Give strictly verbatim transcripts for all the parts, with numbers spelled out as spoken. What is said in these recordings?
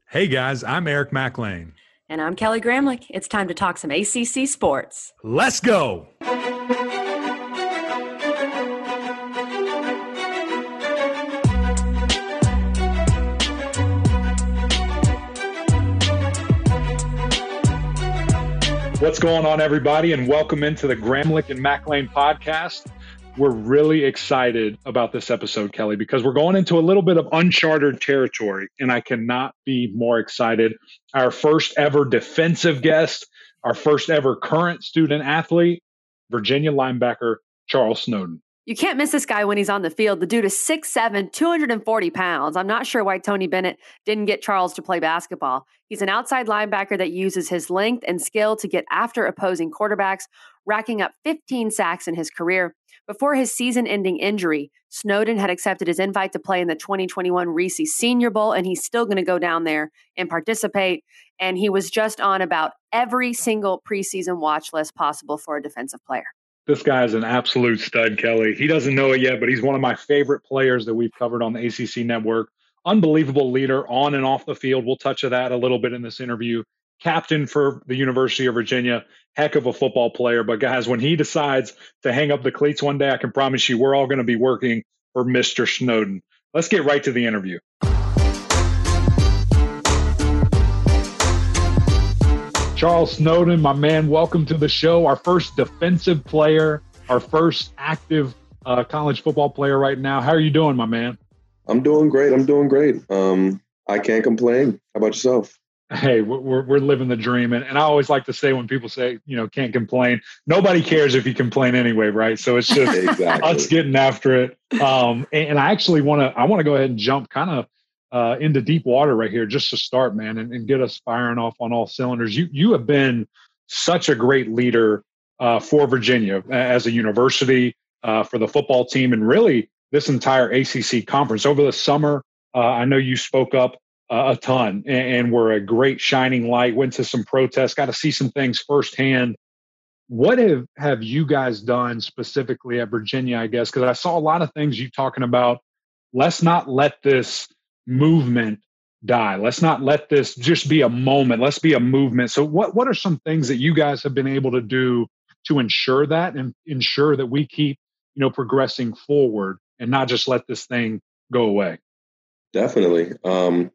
Hey guys, I'm Eric McLean. And I'm Kelly Gramlich. It's time to talk some A C C sports. Let's go! What's going on, everybody, and welcome into the Gramlich and McLean podcast. We're really excited about this episode, Kelly, because we're going into a little bit of uncharted territory, and I cannot be more excited. Our first ever defensive guest, our first ever current student athlete, Virginia linebacker Charles Snowden. You can't miss this guy when he's on the field. The dude is six seven, two hundred forty pounds. I'm not sure why Tony Bennett didn't get Charles to play basketball. He's an outside linebacker that uses his length and skill to get after opposing quarterbacks, racking up fifteen sacks in his career. Before his season-ending injury, Snowden had accepted his invite to play in the twenty twenty-one Reese Senior Bowl, and he's still going to go down there and participate. And he was just on about every single preseason watch list possible for a defensive player. This guy is an absolute stud, Kelly. He doesn't know it yet, but he's one of my favorite players that we've covered on the A C C network. Unbelievable leader on and off the field. We'll touch on that a little bit in this interview. Captain for the University of Virginia, heck of a football player. But guys, when he decides to hang up the cleats one day, I can promise you we're all going to be working for Mister Snowden. Let's get right to the interview. Charles Snowden, my man, welcome to the show. Our first defensive player, our first active uh, college football player right now. How are you doing, my man? I'm doing great. I'm doing great. Um, I can't complain. How about yourself? Hey, we're we're living the dream. And, and I always like to say when people say, you know, can't complain, nobody cares if you complain anyway, right? So it's just exactly. us getting after it. Um, and, and I actually want to I want to go ahead and jump kind of uh, into deep water right here just to start, man, and, and get us firing off on all cylinders. You you have been such a great leader uh, for Virginia as a university, uh, for the football team, and really this entire A C C conference. Over the summer, uh, I know you spoke up uh, a ton and, and were a great shining light, went to some protests, got to see some things firsthand. What have, have you guys done specifically at Virginia, I guess? Because I saw a lot of things you talking about. Let's not let this movement die. Let's not let this just be a moment. Let's be a movement. So what, what are some things that you guys have been able to do to ensure that and ensure that we keep, you know, progressing forward and not just let this thing go away? Definitely. Um,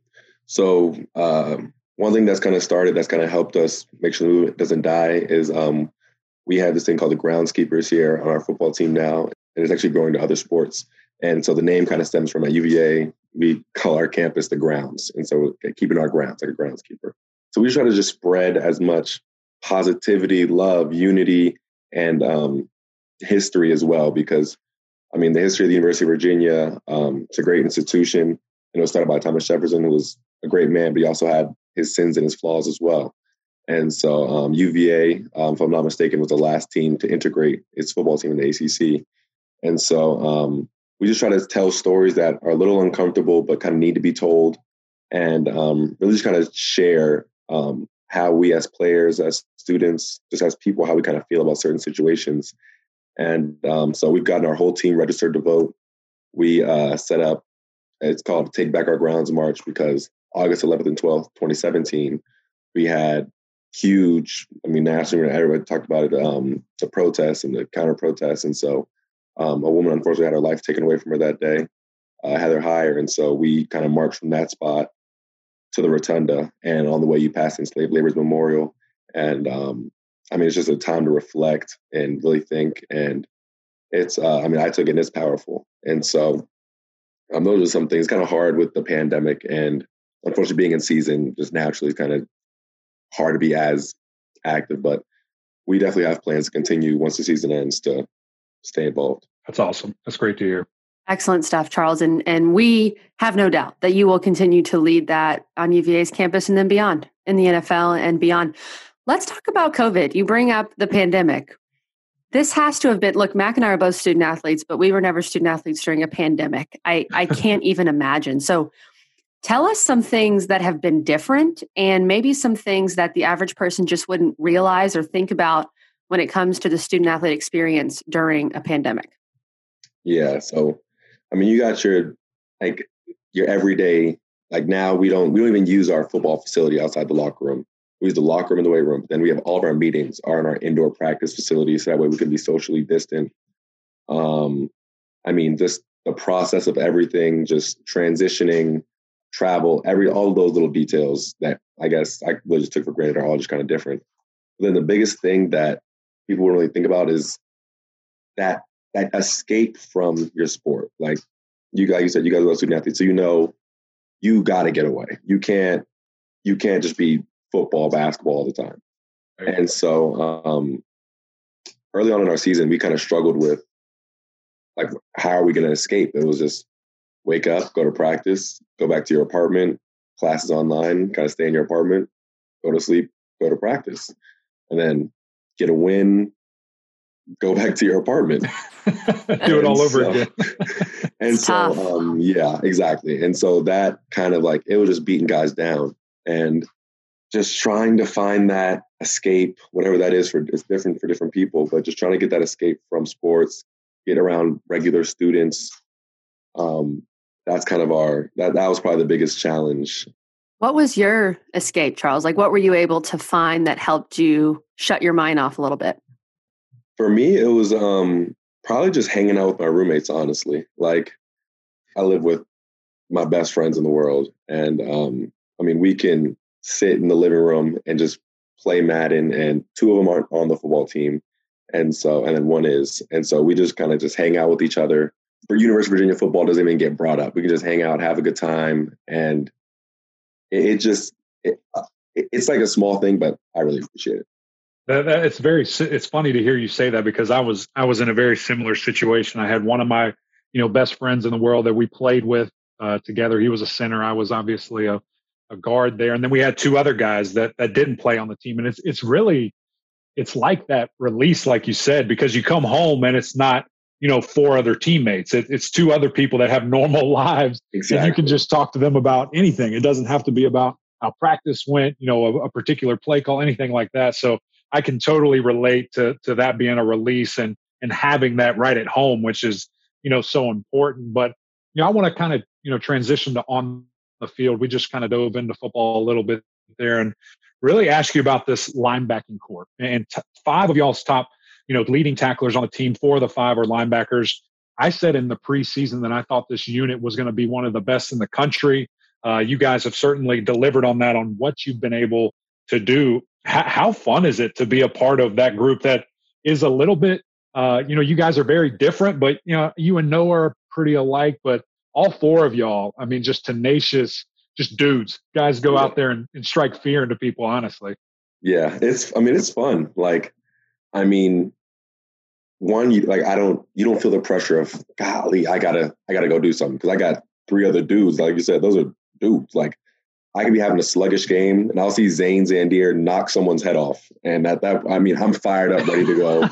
so uh, one thing that's kind of started, that's kind of helped us make sure the movement doesn't die is um, we have this thing called the groundskeepers here on our football team now, and it's actually growing to other sports. And so the name kind of stems from at U V A, we call our campus the grounds. And so keeping our grounds, like a groundskeeper. So we try to just spread as much positivity, love, unity, and um, history as well, because I mean, the history of the University of Virginia, um, it's a great institution. And it was started by Thomas Jefferson, who was a great man, but he also had his sins and his flaws as well. And so um, U V A, um, if I'm not mistaken, was the last team to integrate its football team in the A C C. And so um, we just try to tell stories that are a little uncomfortable, but kind of need to be told, and um, really just kind of share um, how we as players, as students, just as people, how we kind of feel about certain situations. And um, so we've gotten our whole team registered to vote. We uh, set up, it's called Take Back Our Grounds March, because August eleventh and twelfth, twenty seventeen, we had huge, I mean, nationally, everybody talked about it, um, the protests and the counter protests. And so um, a woman, unfortunately, had her life taken away from her that day, uh, Heather Heyer. And so we kind of marched from that spot to the Rotunda, and on the way you pass Enslaved Labor's Memorial. And um, I mean, it's just a time to reflect and really think. And it's, uh, I mean, I took it and it's powerful. And so um, those are some things kind of hard with the pandemic. And unfortunately, being in season just naturally is kind of hard to be as active. But we definitely have plans to continue once the season ends to stay involved. That's awesome. That's great to hear. Excellent stuff, Charles. And, and we have no doubt that you will continue to lead that on U V A's campus and then beyond in the N F L and beyond. Let's talk about COVID. You bring up the pandemic. This has to have been, look, Mac and I are both student athletes, but we were never student athletes during a pandemic. I, I can't even imagine. So tell us some things that have been different and maybe some things that the average person just wouldn't realize or think about when it comes to the student athlete experience during a pandemic. Yeah. So, I mean, you got your, like your everyday Like now we don't we don't even use our football facility outside the locker room. We use the locker room and the weight room. But then we have all of our meetings are in our indoor practice facilities. So that way we can be socially distant. Um, I mean, just the process of everything, just transitioning, travel, every all of those little details that I guess I just took for granted are all just kind of different. But then the biggest thing that people don't really think about is that that escape from your sport. Like you guys, you said, you guys are student athletes, so you know you got to get away. You can't you can't just be football, basketball all the time. Right. And so um, early on in our season, we kind of struggled with like, how are we going to escape? It was just wake up, go to practice, go back to your apartment, classes online, kind of stay in your apartment, go to sleep, go to practice, and then get a win, go back to your apartment. Do it all over so, again. and it's so, tough. um, yeah, exactly. And so that kind of like, it was just beating guys down and just trying to find that escape, whatever that is for, it's different for different people, but just trying to get that escape from sports, get around regular students. Um, that's kind of our, that, that was probably the biggest challenge. What was your escape, Charles? Like, what were you able to find that helped you shut your mind off a little bit? For me, it was um, probably just hanging out with my roommates, honestly. Like, I live with my best friends in the world. And um, I mean, we can sit in the living room and just play Madden, and two of them aren't on the football team. And so, and then one is. And so we just kind of just hang out with each other. For University of Virginia football doesn't even get brought up. We can just hang out, have a good time. And it, it just, it, it, it's like a small thing, but I really appreciate it. That, that, it's very, it's funny to hear you say that, because I was, I was in a very similar situation. I had one of my, you know, best friends in the world that we played with uh, together. He was a center. I was obviously a, a guard there. And then we had two other guys that, that didn't play on the team. And it's, it's really, it's like that release, like you said, because you come home and it's not, you know, four other teammates. It, it's two other people that have normal lives. Exactly. And you can just talk to them about anything. It doesn't have to be about how practice went, you know, a, a particular play call, anything like that. So I can totally relate to to that being a release and and having that right at home, which is, you know, so important. But, you know, I want to kind of, you know, transition to on the field. We just kind of dove into football a little bit there and really ask you about this linebacking core. And t- five of y'all's top, you know, leading tacklers on the team, four of the five are linebackers. I said in the preseason that I thought this unit was going to be one of the best in the country. Uh, you guys have certainly delivered on that, on what you've been able to do. H- how fun is it to be a part of that group that is a little bit, uh, you know, you guys are very different, but, you know, you and Noah are pretty alike, but all four of y'all, I mean, just tenacious, just dudes. Guys go out there and, and strike fear into people, honestly. Yeah, it's, I mean, it's fun. Like, I mean, one, you, like, I don't, you don't feel the pressure of, golly, I gotta, I gotta go do something. Cause I got three other dudes. Like you said, those are dudes. Like, I could be having a sluggish game and I'll see Zane Zandier knock someone's head off. And that, that, I mean, I'm fired up, ready to go.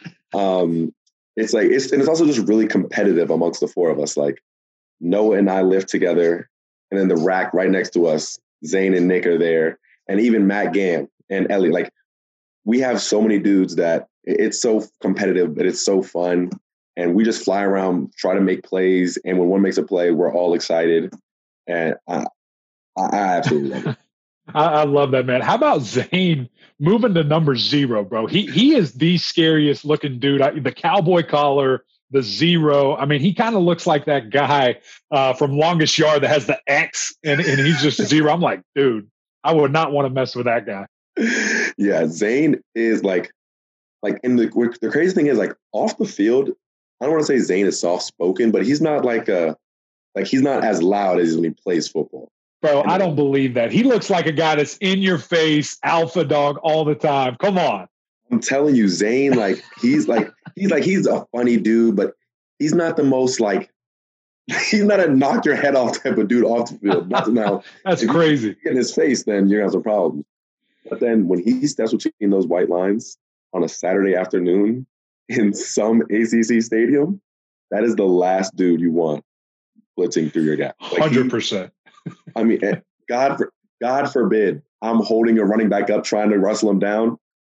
um, it's like, it's, and it's also just really competitive amongst the four of us. Like, Noah and I live together, and then the rack right next to us, Zane and Nick are there, and even Matt Gam and Ellie. Like, we have so many dudes that it's so competitive, but it's so fun. And we just fly around, try to make plays. And when one makes a play, we're all excited. And I, I, I absolutely love it. I, I love that, man. How about Zane moving to number zero, bro? He he is the scariest looking dude. I, the cowboy collar, the zero. I mean, he kind of looks like that guy uh, from Longest Yard that has the X and, and he's just zero. I'm like, dude, I would not want to mess with that guy. Yeah, Zane is like, like, and the the crazy thing is, like, off the field, I don't want to say Zane is soft spoken, but he's not like a, like he's not as loud as when he plays football. Bro, I don't believe that. He looks like a guy that's in your face, alpha dog all the time. Come on. I'm telling you, Zane, like, he's like, he's like, he's a funny dude, but he's not the most, like, he's not a knock your head off type of dude off the field. Not now. That's crazy. You get in his face, then you're going to have some problems. But then when he steps between those white lines on a Saturday afternoon in some A C C stadium, that is the last dude you want blitzing through your gap. Like, one hundred percent. He, I mean, God, God forbid I'm holding a running back up trying to wrestle him down.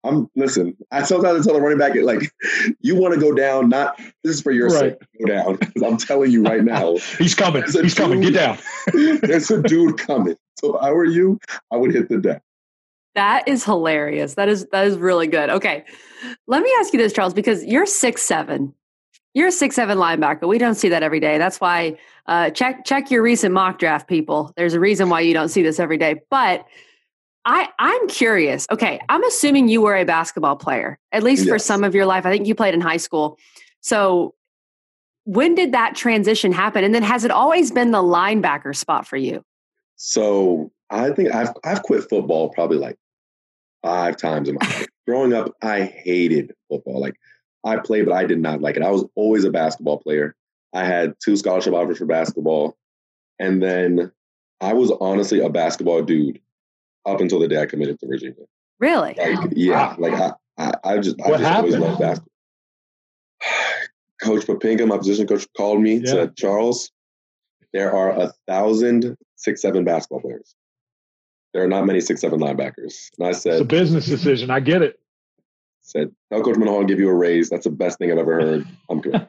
I'm listen. I sometimes tell the running back, like, you want to go down. Not this is for your right. sake. Go down. I'm telling you right now. He's coming. He's dude, coming. Get down. There's a dude coming. So if I were you, I would hit the deck. That is hilarious. That is that is really good. Okay, let me ask you this, Charles, because you're six seven. You're a six seven linebacker. We don't see that every day. That's why uh, check check your recent mock draft, people. There's a reason why you don't see this every day. But I, I'm curious. Okay, I'm assuming you were a basketball player, at least yes. for some of your life. I think you played in high school. So when did that transition happen? And then has it always been the linebacker spot for you? So I think I've I've quit football probably like five times in my life. Growing up, I hated football. Like I played, but I did not like it. I was always a basketball player. I had two scholarship offers for basketball. And then I was honestly a basketball dude up until the day I committed to Virginia. Really? Like, yeah. Like I, I, I just, I what just happened? always loved basketball. Coach Papinga, my position coach, called me, yeah. said, Charles, there are a thousand six, seven basketball players. There are not many six, seven linebackers. And I said, it's a business decision. I get it. Said, tell Coach Manahan to give you a raise. That's the best thing I've ever heard. I'm good.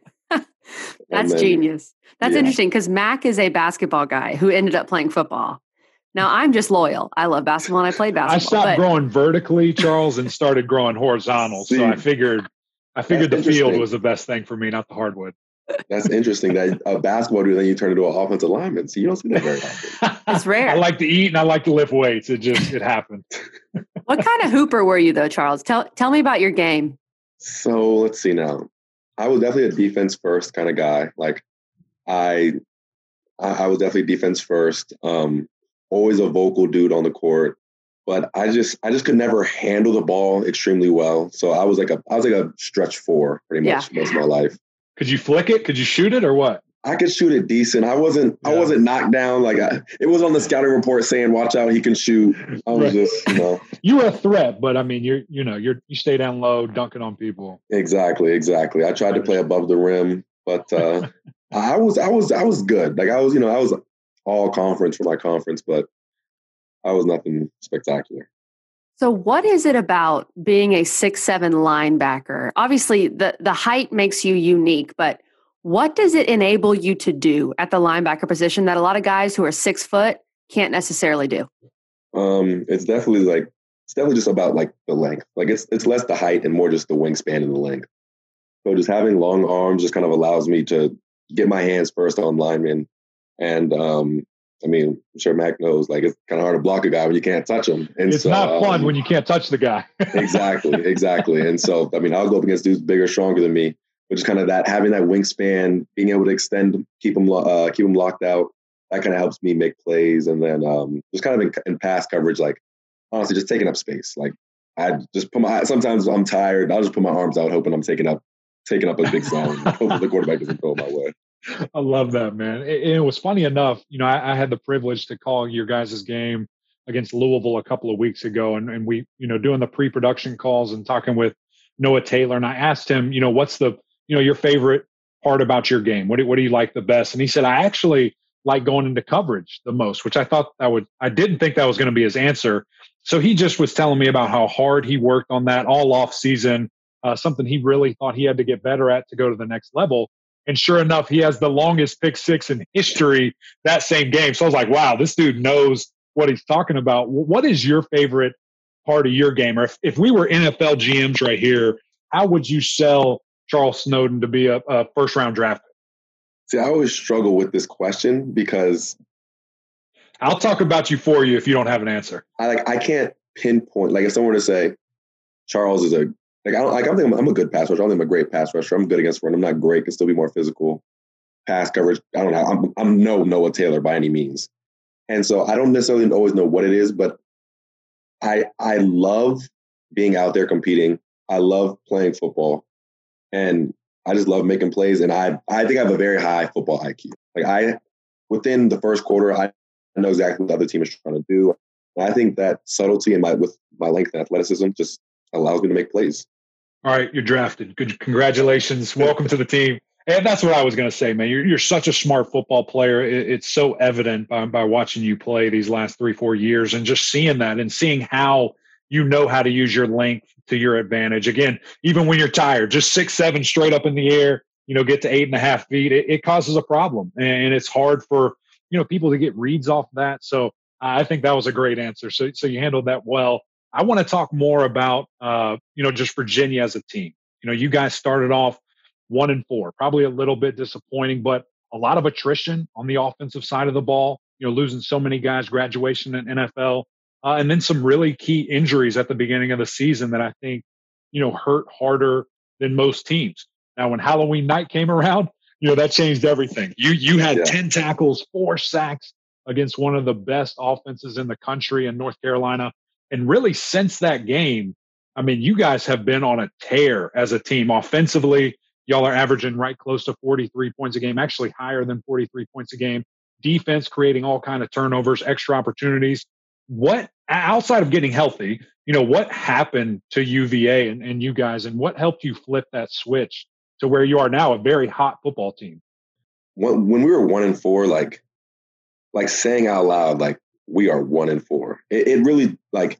That's then, genius. That's yeah. interesting because Mac is a basketball guy who ended up playing football. Now, I'm just loyal. I love basketball and I played basketball. I stopped but... growing vertically, Charles, and started growing horizontal. See, so I figured I figured the field was the best thing for me, not the hardwood. That's interesting that a basketball dude, then you turn into an offensive lineman. So you don't see that very often. It's rare. I like to eat and I like to lift weights. It just, it happened. What kind of hooper were you though, Charles? Tell tell me about your game. So let's see now. I was definitely a defense first kind of guy. Like I, I was definitely defense first. Um, always a vocal dude on the court, but I just, I just could never handle the ball extremely well. So I was like a, I was like a stretch four pretty much yeah. most of my life. Could you flick it? Could you shoot it or what? I could shoot it decent. I wasn't. Yeah. I wasn't knocked down. Like I, it was on the scouting report saying, "Watch out, he can shoot." I was right. just, you know, you were a threat, but I mean, you're, you know, you're you stay down low, dunking on people. Exactly, exactly. I tried to play above the rim, but uh, I was, I was, I was good. Like I was, you know, I was all conference for my conference, but I was nothing spectacular. So what is it about being a six seven linebacker? Obviously, the the height makes you unique, but what does it enable you to do at the linebacker position that a lot of guys who are six foot can't necessarily do? Um, it's definitely like it's definitely just about like the length. Like it's it's less the height and more just the wingspan and the length. So just having long arms just kind of allows me to get my hands first on linemen. And um, I mean, I'm sure Mac knows, like it's kind of hard to block a guy when you can't touch him. And it's so, not fun um, when you can't touch the guy. exactly, exactly. And so, I mean, I'll go up against dudes bigger, stronger than me. Which is kind of that having that wingspan, being able to extend, keep them, uh, keep them locked out. That kind of helps me make plays, and then um, just kind of in, in pass coverage, like honestly, just taking up space. Like I just put my. Sometimes I'm tired. I'll just put my arms out, hoping I'm taking up, taking up a big zone. Hopefully the quarterback doesn't throw my way. I love that, man. It, it was funny enough. You know, I, I had the privilege to call your guys' game against Louisville a couple of weeks ago, and, and we, you know, doing the pre-production calls and talking with Noah Taylor, and I asked him, you know, what's the you know, your favorite part about your game? What do, what do you like the best? And he said, I actually like going into coverage the most, which I thought that would, I didn't think that was going to be his answer. So he just was telling me about how hard he worked on that all off season, uh, something he really thought he had to get better at to go to the next level. And sure enough, he has the longest pick six in history that same game. So I was like, wow, this dude knows what he's talking about. What is your favorite part of your game? Or if, if we were N F L G Ms right here, how would you sell Charles Snowden to be a, a first round draft pick? See, I always struggle with this question because I'll talk about you for you if you don't have an answer. I like I can't pinpoint. Like if someone were to say Charles is a like I don't like I don't think I'm, I'm a good pass rusher. I don't think I'm a great pass rusher. I'm good against run. I'm not great. Can still be more physical. Pass coverage. I don't know. I'm I'm no Noah Taylor by any means. And so I don't necessarily always know what it is, but I I love being out there competing. I love playing football. And I just love making plays. And I I think I have a very high football I Q. Like I, within the first quarter, I know exactly what the other team is trying to do. And I think that subtlety and my with my length and athleticism just allows me to make plays. All right, you're drafted. Good, congratulations. Welcome to the team. And that's what I was going to say, man. You're you're such a smart football player. It, it's so evident by, by watching you play these last three, four years and just seeing that and seeing how you know how to use your length to your advantage. Again, even when you're tired, just six, seven straight up in the air, you know, get to eight and a half feet, it, it causes a problem. And it's hard for, you know, people to get reads off that. So I think that was a great answer. So, so you handled that well. I want to talk more about, uh, you know, just Virginia as a team. You know, you guys started off one and four, probably a little bit disappointing, but a lot of attrition on the offensive side of the ball, you know, losing so many guys, graduation in N F L, uh, and then some really key injuries at the beginning of the season that I think, you know, hurt harder than most teams. Now, when Halloween night came around, you know, that changed everything. You you had yeah. ten tackles, four sacks against one of the best offenses in the country in North Carolina. And really since that game, I mean, you guys have been on a tear as a team. Offensively, y'all are averaging right close to forty-three points a game, actually higher than forty-three points a game. Defense creating all kind of turnovers, extra opportunities. What, outside of getting healthy, you know, what happened to U V A and, and you guys, and what helped you flip that switch to where you are now, a very hot football team? When, when we were one and four, like, like saying out loud, like, we are one and four, it, it really, like,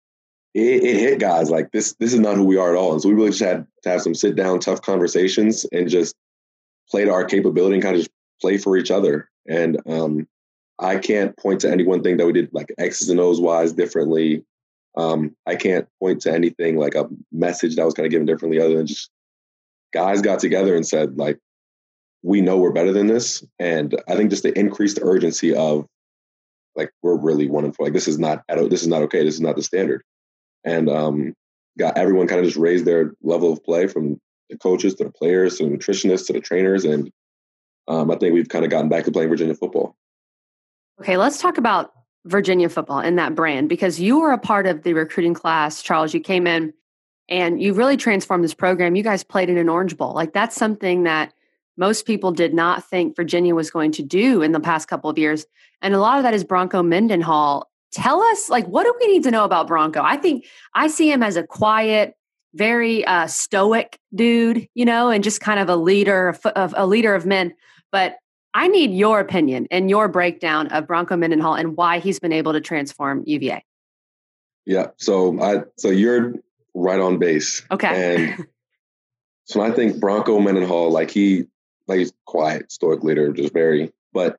it, it hit guys like this, this is not who we are at all. And so we really just had to have some sit down, tough conversations and just play to our capability and kind of just play for each other. And um, I can't point to any one thing that we did like X's and O's wise differently. Um, I can't point to anything like a message that was kind of given differently other than just guys got together and said, like, we know we're better than this. And I think just the increased urgency of like, we're really one and four. Like, this is not, this is not okay. This is not the standard. And um, got everyone kind of just raised their level of play, from the coaches to the players to the nutritionists to the trainers. And um, I think we've kind of gotten back to playing Virginia football. Okay, let's talk about Virginia football and that brand, because you were a part of the recruiting class, Charles. You came in and you really transformed this program. You guys played in an Orange Bowl. Like, that's something that most people did not think Virginia was going to do in the past couple of years. And a lot of that is Bronco Mendenhall. Tell us, like, what do we need to know about Bronco? I think I see him as a quiet, very uh, stoic dude, you know, and just kind of a leader of, of a leader of men. But I need your opinion and your breakdown of Bronco Mendenhall and why he's been able to transform U V A. Yeah. So I, so you're right on base. Okay. And so I think Bronco Mendenhall, like he, like he's quiet, stoic leader, just very, but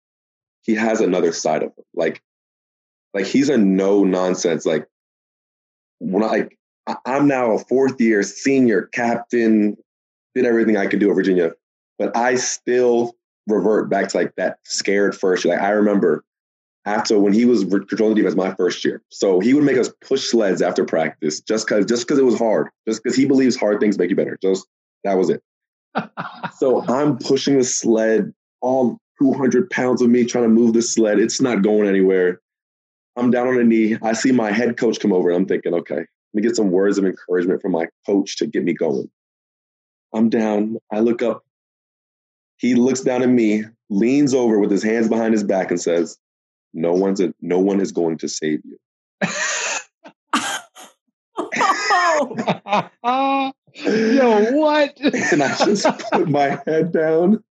he has another side of him. Like, like he's a no nonsense. Like when I, I'm now a fourth year senior captain, did everything I could do at Virginia, but I still revert back to like that scared first year. Like I remember after when he was controlling the defense my first year. So he would make us push sleds after practice just because just because it was hard. Just because he believes hard things make you better. Just that was it. So I'm pushing the sled, all two hundred pounds of me trying to move the sled. It's not going anywhere. I'm down on a knee. I see my head coach come over and I'm thinking, okay, let me get some words of encouragement from my coach to get me going. I'm down. I look up. He looks down at me, leans over with his hands behind his back and says, no one's a, no one is going to save you. Yo, what? And I just put my head down.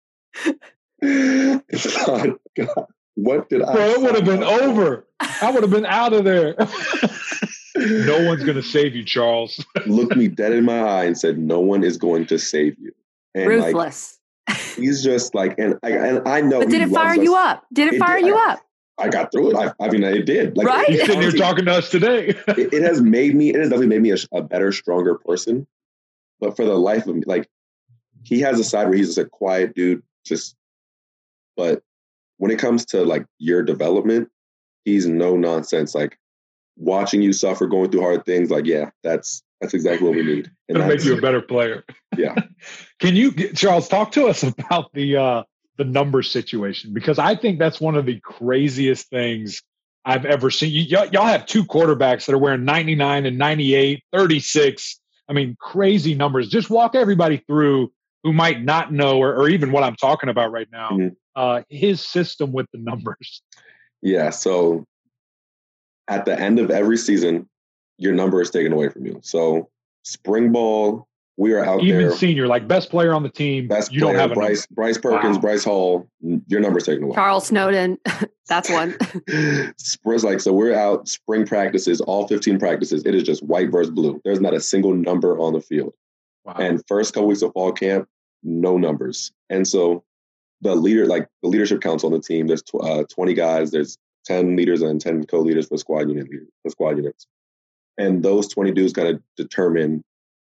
God, God, what did I Bro, it would have been over. I would have been out of there. No one's going to save you, Charles. Looked me dead in my eye and said, no one is going to save you. And ruthless. Like, he's just like, and I, and I know. But did it fire us. you up? Did it, it fire did. you I, up? I got through it. I, I mean, it did. Like, right? You're sitting here talking to us today. it, it has made me, it has definitely made me a, a better, stronger person. But for the life of me, like, he has a side where he's just a quiet dude, just, but when it comes to like your development, he's no nonsense. Like watching you suffer, going through hard things, like, yeah, that's, that's exactly what we need. And it'll make you a better player. Yeah. Can you, Charles, talk to us about the, uh, the number situation, because I think that's one of the craziest things I've ever seen. You, y- y'all have two quarterbacks that are wearing ninety-nine and ninety-eight, thirty-six. I mean, crazy numbers. Just walk everybody through who might not know, or, or even what I'm talking about right now, mm-hmm. uh, his system with the numbers. Yeah. So at the end of every season, your number is taken away from you. So spring ball, We are out Even there. Even senior, like best player on the team. Best you player, don't have a Bryce, number. Bryce Perkins, Wow. Bryce Hall, your number's taken away. Charles Snowden. That's one. Spurs like, so we're out spring practices, all fifteen practices. It is just white versus blue. There's not a single number on the field. Wow. And first couple weeks of fall camp, no numbers. And so the leader, like the leadership council on the team, there's tw- uh, twenty guys, there's ten leaders and ten co-leaders for squad unit leaders, for squad units. And those twenty dudes kind of determine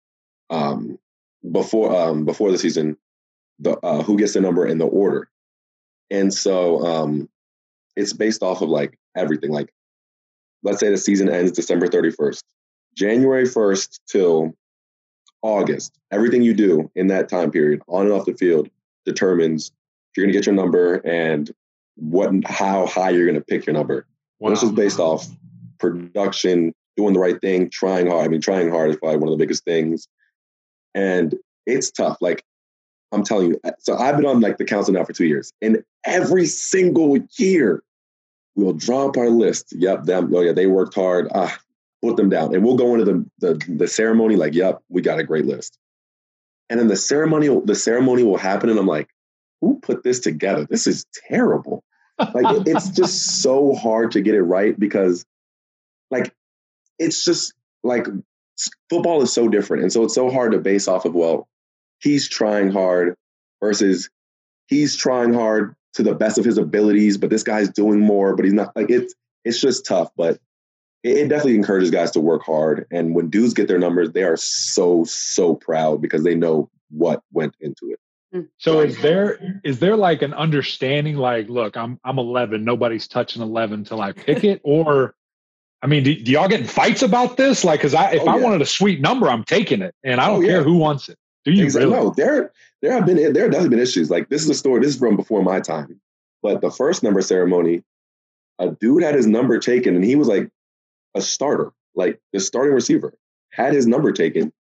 um, before um, before the season the uh, who gets the number in the order. And so um, it's based off of like everything. Like, let's say the season ends December thirty-first. January first till August, everything you do in that time period, on and off the field, determines if you're going to get your number and what, how high you're going to pick your number. Wow. This is based off production, doing the right thing, trying hard. I mean, trying hard is probably one of the biggest things. And it's tough. Like, I'm telling you, so I've been on like the council now for two years, and every single year we'll draw up our list. Yep, them. Oh yeah, they worked hard. Ah, put them down, and we'll go into the the, the ceremony like, yep, we got a great list. And then the ceremony, the ceremony will happen, and I'm like, who put this together? This is terrible. Like it, it's just so hard to get it right because, like, it's just like football is so different, and so it's so hard to base off of well. He's trying hard versus he's trying hard to the best of his abilities, but this guy's doing more, but he's not like it's, it's just tough, but it, it definitely encourages guys to work hard. And when dudes get their numbers, they are so, so proud because they know what went into it. So is there, is there like an understanding, like, look, I'm, I'm eleven, nobody's touching eleven until I pick it, or, I mean, do, do y'all get in fights about this? Like, cause I, if oh, I yeah. wanted a sweet number, I'm taking it and I don't oh, care yeah. who wants it. Do you exactly. really? No, there, there have been, there have definitely been issues. Like this is a story. This is from before my time. But the first number ceremony, a dude had his number taken, and he was like a starter, like the starting receiver, had his number taken,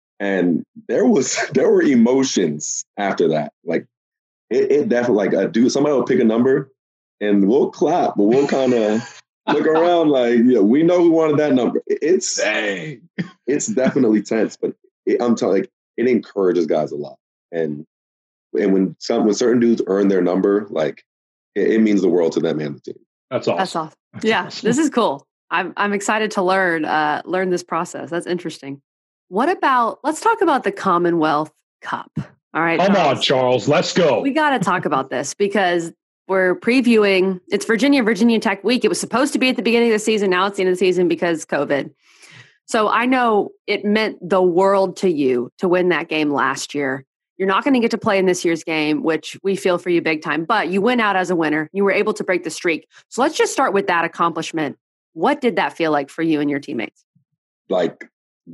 and there was there were emotions after that. Like it, it definitely like a dude. Somebody will pick a number, and we'll clap, but we'll kind of look around like, yeah, we know who wanted that number. It's Dang. It's definitely tense, but it, I'm telling. Like, it encourages guys a lot. And and when some when certain dudes earn their number, like it, it means the world to them and the team. That's awesome. That's awesome. Yeah, this is cool. I'm I'm excited to learn uh, learn this process. That's interesting. What about let's talk about the Commonwealth Cup. All right. Come Charles. on, Charles. Let's go. We got to talk about this because we're previewing. It's Virginia Virginia Tech week. It was supposed to be at the beginning of the season. Now it's the end of the season because COVID. So I know it meant the world to you to win that game last year. You're not going to get to play in this year's game, which we feel for you big time, but you went out as a winner. You were able to break the streak. So let's just start with that accomplishment. What did that feel like for you and your teammates? Like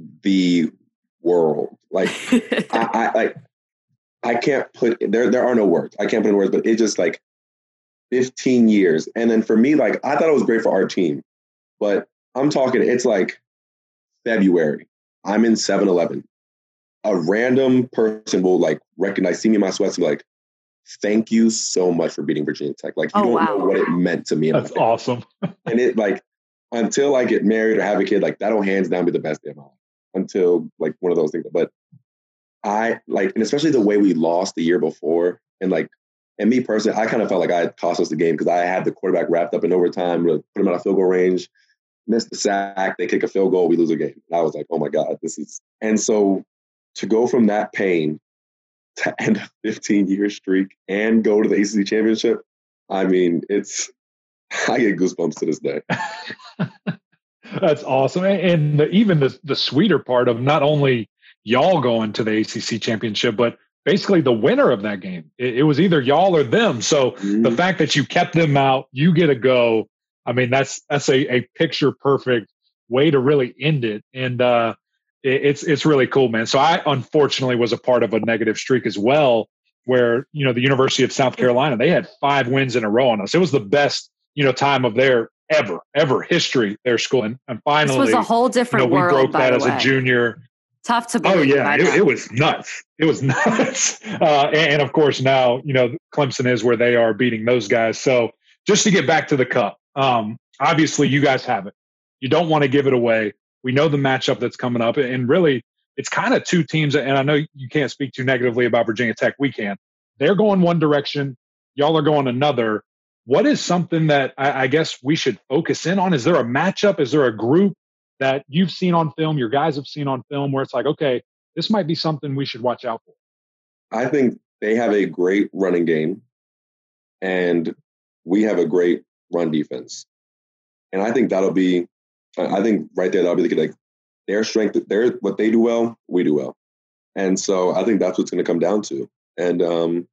the world. Like I, I like I can't put there there are no words. I can't put in words, but it just like fifteen years. And then for me, like I thought it was great for our team, but I'm talking it's like February, I'm in seven eleven. A random person will like recognize, see me in my sweats and be like, thank you so much for beating Virginia Tech. Like, you oh, don't wow. know what it meant to me. That's awesome. And it like, until I get married or have a kid, like that'll hands down be the best day of my life until like one of those things. But I like, and especially the way we lost the year before. And like, and me personally, I kind of felt like I had cost us the game because I had the quarterback wrapped up in overtime, put him out of field goal range. Missed the sack, they kick a field goal, we lose a game. And I was like, oh my God, this is... And so to go from that pain to end a fifteen-year streak and go to the A C C championship, I mean, it's... I get goosebumps to this day. That's awesome. And the, even the, the sweeter part of not only y'all going to the A C C championship, but basically the winner of that game. It, it was either y'all or them. So mm-hmm. the fact that you kept them out, you get a go. I mean, that's that's a, a picture perfect way to really end it. And uh, it, it's it's really cool, man. So I unfortunately was a part of a negative streak as well, where, you know, the University of South Carolina, they had five wins in a row on us. It was the best, you know, time of their ever, ever history, their school. And, and finally, this was a whole different you know, we world, broke that as way. a junior. Tough to believe. Oh, yeah. It, it was nuts. It was nuts. Uh, and, and of course, now, you know, Clemson is where they are beating those guys. So just to get back to the Cup. Um, obviously, you guys have it. You don't want to give it away. We know the matchup that's coming up. And really, it's kind of two teams, and I know you can't speak too negatively about Virginia Tech. We can. They're going one direction. Y'all are going another. What is something that I, I guess we should focus in on? Is there a matchup? Is there a group that you've seen on film, your guys have seen on film, where it's like, okay, this might be something we should watch out for? I think they have a great running game, and we have a great run defense. And I think that'll be, I think right there, that'll be the, like, their strength, their, what they do well, we do well. And so I think that's what's going to come down to. And, um,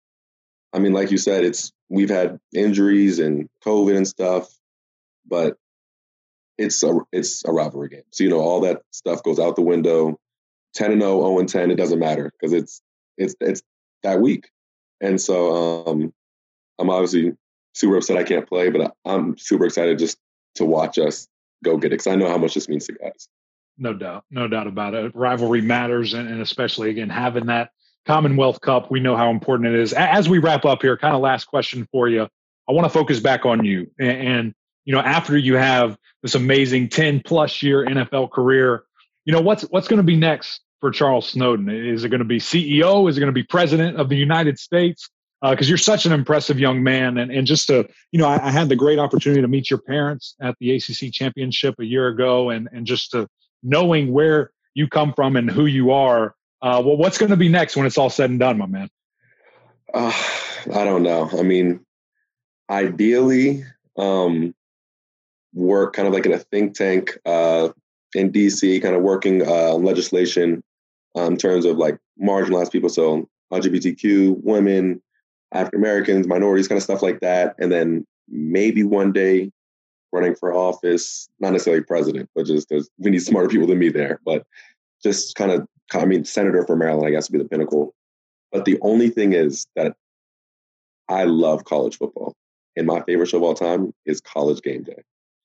I mean, like you said, it's, we've had injuries and COVID and stuff, but it's a, it's a rivalry game. So, you know, all that stuff goes out the window. ten and oh, oh and ten, it doesn't matter because it's, it's, it's that week. And so um, I'm obviously super upset I can't play, but I'm super excited just to watch us go get it because I know how much this means to guys. No doubt. No doubt about it. Rivalry matters. And, and especially, again, having that Commonwealth Cup, we know how important it is. As we wrap up here, kind of last question for you. I want to focus back on you. And, and, you know, after you have this amazing ten plus year N F L career, you know, what's what's going to be next for Charles Snowden? Is it going to be C E O? Is it going to be president of the United States? Because uh, you're such an impressive young man. And, and just to, you know, I, I had the great opportunity to meet your parents at the A C C championship a year ago. And, and just to knowing where you come from and who you are, uh, well, what's going to be next when it's all said and done, my man? Uh, I don't know. I mean, ideally, um, work kind of like in a think tank uh, in D C, kind of working uh, on legislation um, in terms of like marginalized people. So L G B T Q, women, African Americans, minorities, kind of stuff like that. And then maybe one day running for office, not necessarily president, but just because we need smarter people than me there. But just kind of, I mean, senator for Maryland, I guess, would be the pinnacle. But the only thing is that I love college football. And my favorite show of all time is College Game Day.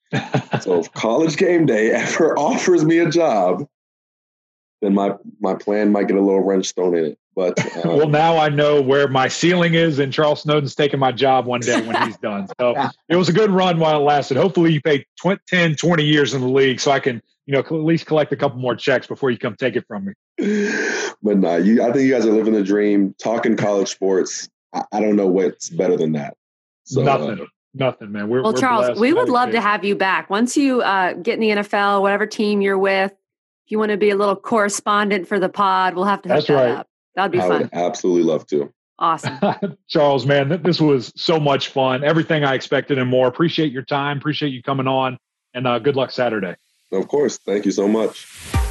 So if College Game Day ever offers me a job, then my my plan might get a little wrench thrown in it. But um, well, now I know where my ceiling is, and Charles Snowden's taking my job one day when he's done. So it was a good run while it lasted. Hopefully you pay twenty, ten, twenty years in the league so I can, you know, at least collect a couple more checks before you come take it from me. But no, nah, you, I think you guys are living the dream, talking college sports. I, I don't know what's better than that. So, Nothing. Uh, Nothing, man. We're, well, we're Charles, blessed. we would love to have you back. Once you uh, get in the N F L, whatever team you're with, if you want to be a little correspondent for the pod, we'll have to hook That's that right. up. That'd be I fun. would absolutely love to. Awesome. Charles, man, this was so much fun. Everything I expected and more. Appreciate your time. Appreciate you coming on. And uh, good luck Saturday. Of course. Thank you so much.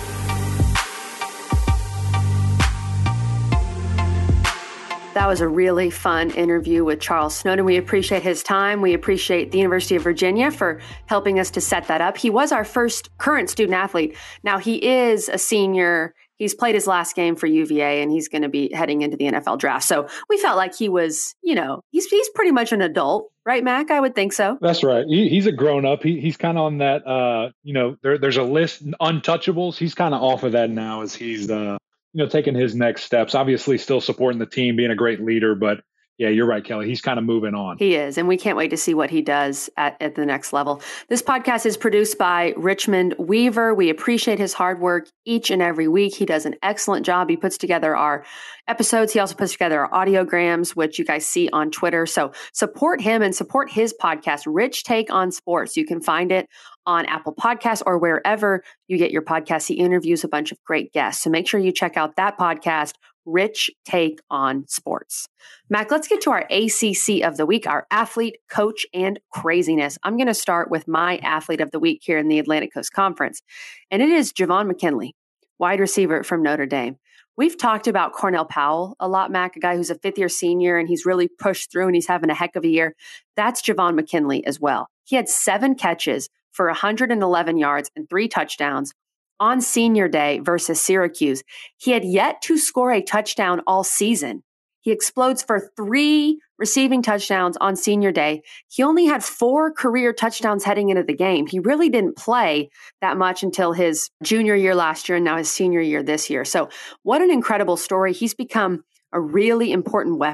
That was a really fun interview with Charles Snowden. We appreciate his time. We appreciate the University of Virginia for helping us to set that up. He was our first current student athlete. Now he is a senior. He's played his last game for U V A and he's going to be heading into the N F L draft. So we felt like he was, you know, he's he's pretty much an adult, right, Mac? I would think so. That's right. He, he's a grown up. He, he's kind of on that, uh, you know, there, there's a list, untouchables. He's kind of off of that now as he's, uh, you know, taking his next steps, obviously still supporting the team, being a great leader. But yeah, you're right, Kelly. He's kind of moving on. He is. And we can't wait to see what he does at, at the next level. This podcast is produced by Richmond Weaver. We appreciate his hard work each and every week. He does an excellent job. He puts together our episodes. He also puts together our audiograms, which you guys see on Twitter. So support him and support his podcast, Rich Take on Sports. You can find it on Apple Podcasts or wherever you get your podcasts. He interviews a bunch of great guests. So make sure you check out that podcast, Rich Take on Sports. Mac, let's get to our A C C of the week, our athlete, coach, and craziness. I'm going to start with my athlete of the week here in the Atlantic Coast Conference, and it is Javon McKinley, wide receiver from Notre Dame. We've talked about Cornell Powell a lot, Mac, a guy who's a fifth-year senior, and he's really pushed through, and he's having a heck of a year. That's Javon McKinley as well. He had seven catches for one hundred eleven yards and three touchdowns on senior day versus Syracuse. He had yet to score a touchdown all season. He explodes for three receiving touchdowns on senior day. He only had four career touchdowns heading into the game. He really didn't play that much until his junior year last year and now his senior year this year. So what an incredible story. He's become a really important weapon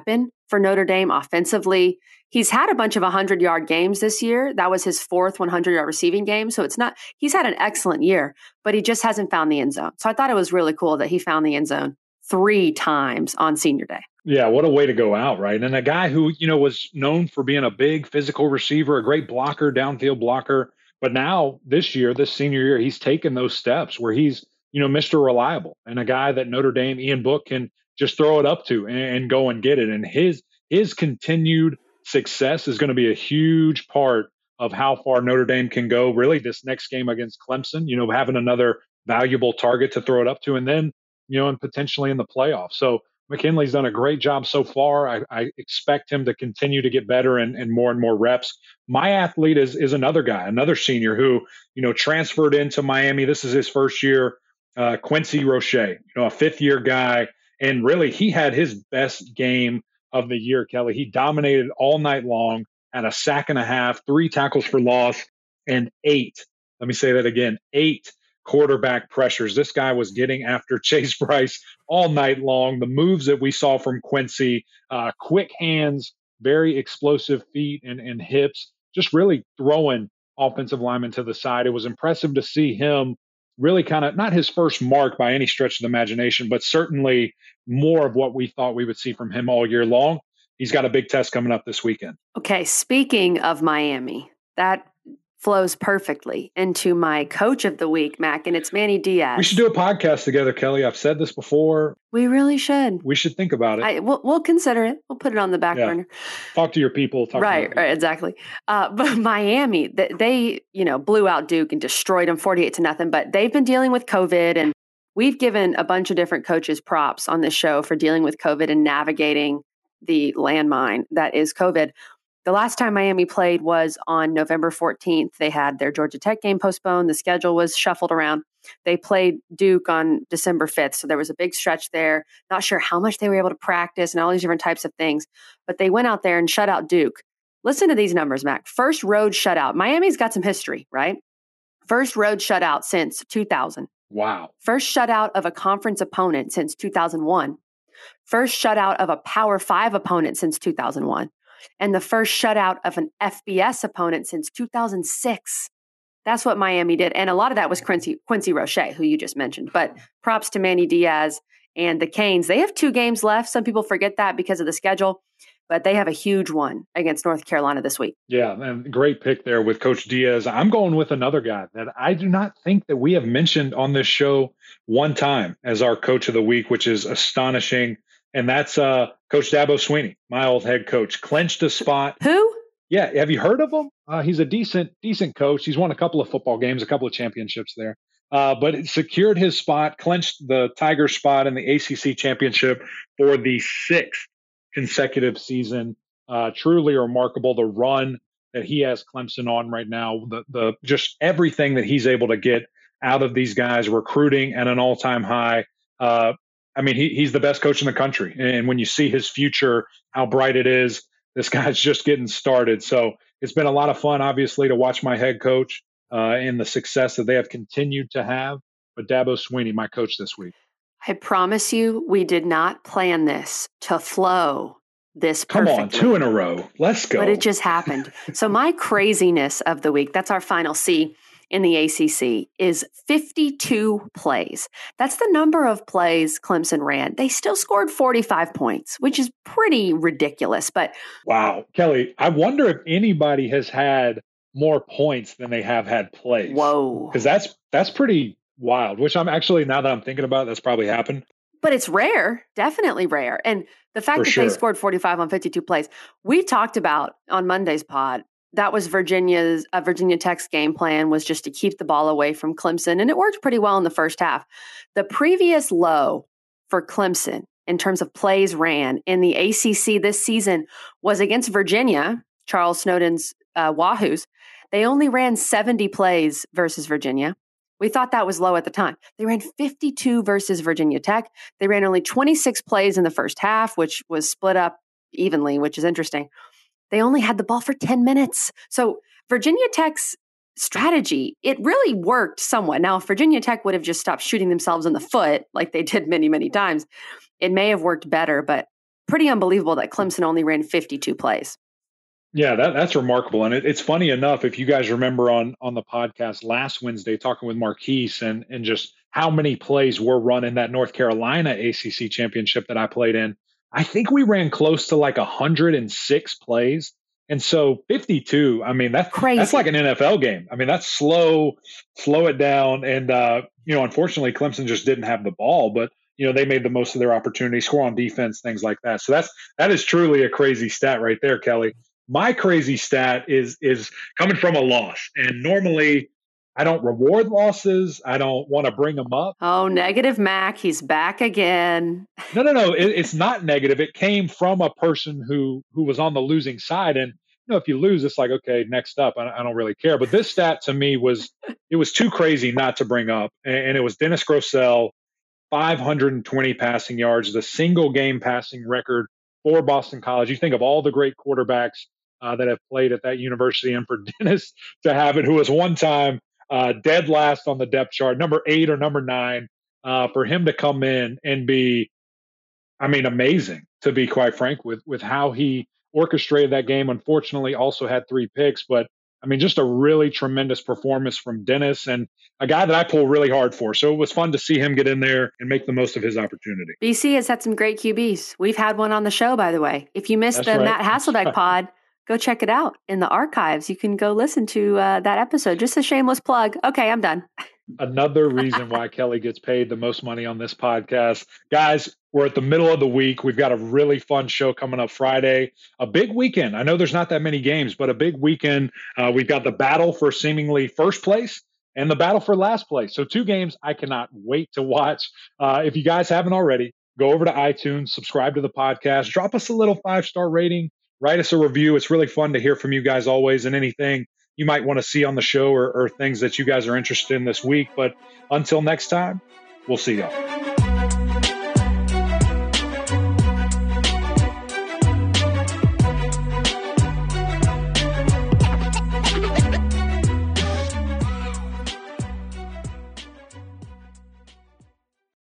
for Notre Dame offensively. He's had a bunch of hundred-yard games this year. That was his fourth hundred-yard receiving game. So it's not, he's had an excellent year, but he just hasn't found the end zone. So I thought it was really cool that he found the end zone three times on senior day. Yeah, what a way to go out, right? And a guy who, you know, was known for being a big physical receiver, a great blocker, downfield blocker. But now this year, this senior year, he's taken those steps where he's, you know, Mister Reliable and a guy that Notre Dame, Ian Book, can just throw it up to and, and go and get it. And his his continued success is going to be a huge part of how far Notre Dame can go really this next game against Clemson, you know, having another valuable target to throw it up to, and then, you know, and potentially in the playoffs. So McKinley's done a great job so far. I, I expect him to continue to get better and, and more and more reps. My athlete is is another guy, another senior who, you know, transferred into Miami. This is his first year, uh, Quincy Roche, you know, a fifth year guy. And really, he had his best game of the year, Kelly. He dominated all night long, had a sack and a half, three tackles for loss, and eight. Let me say that again, eight quarterback pressures. This guy was getting after Chase Bryce all night long. The moves that we saw from Quincy, uh, quick hands, very explosive feet and, and hips, just really throwing offensive linemen to the side. It was impressive to see him really kind of, not his first mark by any stretch of the imagination, but certainly more of what we thought we would see from him all year long. He's got a big test coming up this weekend. Okay, speaking of Miami, that flows perfectly into my coach of the week, Mac, and it's Manny Diaz. We should do a podcast together, Kelly. I've said this before. We really should. We should think about it. I, we'll, we'll consider it. We'll put it on the back yeah. burner. Talk to your people. Talk right, to right, exactly. Uh, but Miami, they, they, you know, blew out Duke and destroyed them forty-eight to nothing. But they've been dealing with COVID, and we've given a bunch of different coaches props on this show for dealing with COVID and navigating the landmine that is COVID. The last time Miami played was on November fourteenth. They had their Georgia Tech game postponed. The schedule was shuffled around. They played Duke on December fifth. So there was a big stretch there. Not sure how much they were able to practice and all these different types of things. But they went out there and shut out Duke. Listen to these numbers, Mac. First road shutout. Miami's got some history, right? First road shutout since two thousand. Wow. First shutout of a conference opponent since two thousand one. First shutout of a Power Five opponent since two thousand one. And the first shutout of an F B S opponent since two thousand six. That's what Miami did. And a lot of that was Quincy, Quincy Roche, who you just mentioned. But props to Manny Diaz and the Canes. They have two games left. Some people forget that because of the schedule. But they have a huge one against North Carolina this week. Yeah, and great pick there with Coach Diaz. I'm going with another guy that I do not think that we have mentioned on this show one time as our coach of the week, which is astonishing. And that's uh, Coach Dabo Swinney, my old head coach, clinched a spot. Who? Yeah, have you heard of him? Uh, he's a decent, decent coach. He's won a couple of football games, a couple of championships there. Uh, but it secured his spot, clinched the Tiger spot in the A C C championship for the sixth consecutive season. Uh, truly remarkable. The run that he has Clemson on right now, the the just everything that he's able to get out of these guys, recruiting at an all-time high. Uh, I mean, he, he's the best coach in the country. And when you see his future, how bright it is, this guy's just getting started. So it's been a lot of fun, obviously, to watch my head coach uh, and the success that they have continued to have. But Dabo Swinney, my coach this week. I promise you, we did not plan this to flow this perfectly. Come on, two in a row. Let's go. But it just happened. So my craziness of the week, that's our final C in the A C C, is fifty-two plays. That's the number of plays Clemson ran. They still scored forty-five points, which is pretty ridiculous. But wow, Kelly, I wonder if anybody has had more points than they have had plays. Whoa. Because that's that's pretty wild, which I'm actually, now that I'm thinking about it, that's probably happened. But it's rare, definitely rare. And the fact For that sure. they scored forty-five on fifty-two plays, we talked about on Monday's pod, that was Virginia's, uh, Virginia Tech's game plan was just to keep the ball away from Clemson. And it worked pretty well in the first half. The previous low for Clemson in terms of plays ran in the A C C this season was against Virginia, Charles Snowden's uh, Wahoos. They only ran seventy plays versus Virginia. We thought that was low at the time. They ran fifty-two versus Virginia Tech. They ran only twenty-six plays in the first half, which was split up evenly, which is interesting. They only had the ball for ten minutes. So Virginia Tech's strategy, it really worked somewhat. Now, if Virginia Tech would have just stopped shooting themselves in the foot like they did many, many times, it may have worked better. But pretty unbelievable that Clemson only ran fifty-two plays. Yeah, that, that's remarkable. And it, it's funny enough, if you guys remember on on the podcast last Wednesday, talking with Marquise and, and just how many plays were run in that North Carolina A C C championship that I played in, I think we ran close to like one hundred six plays. And so fifty-two, I mean, that's, Crazy. That's like an N F L game. I mean, that's slow, slow it down. And, uh, you know, unfortunately, Clemson just didn't have the ball, but, you know, they made the most of their opportunity, score on defense, things like that. So that's, that is truly a crazy stat right there, Kelly. My crazy stat is, is coming from a loss. And normally I don't reward losses. I don't want to bring them up. Oh, negative Mac. He's back again. No, no, no. It, it's not negative. It came from a person who who was on the losing side. And, you know, if you lose, it's like, okay, next up. I, I don't really care. But this stat to me was, it was too crazy not to bring up. And, and it was Dennis Grosel, five hundred twenty passing yards, the single game passing record for Boston College. You think of all the great quarterbacks uh, that have played at that university, and for Dennis to have it, who was one time uh, dead last on the depth chart, number eight or number nine, uh, for him to come in and be, I mean, amazing, to be quite frank, with with how he orchestrated that game. Unfortunately, also had three picks, but I mean, just a really tremendous performance from Dennis, and a guy that I pull really hard for. So it was fun to see him get in there and make the most of his opportunity. B C has had some great Q Bs. We've had one on the show, by the way. If you missed That's the right. Matt Hasselbeck pod, go check it out in the archives. You can go listen to uh, that episode. Just a shameless plug. Okay, I'm done. Another reason why Kelly gets paid the most money on this podcast. Guys, we're at the middle of the week. We've got a really fun show coming up Friday. A big weekend. I know there's not that many games, but a big weekend. Uh, we've got the battle for seemingly first place and the battle for last place. So two games I cannot wait to watch. Uh, if you guys haven't already, go over to iTunes, subscribe to the podcast, drop us a little five-star rating, write us a review. It's really fun to hear from you guys always, and anything you might want to see on the show, or, or things that you guys are interested in this week. But until next time, we'll see y'all.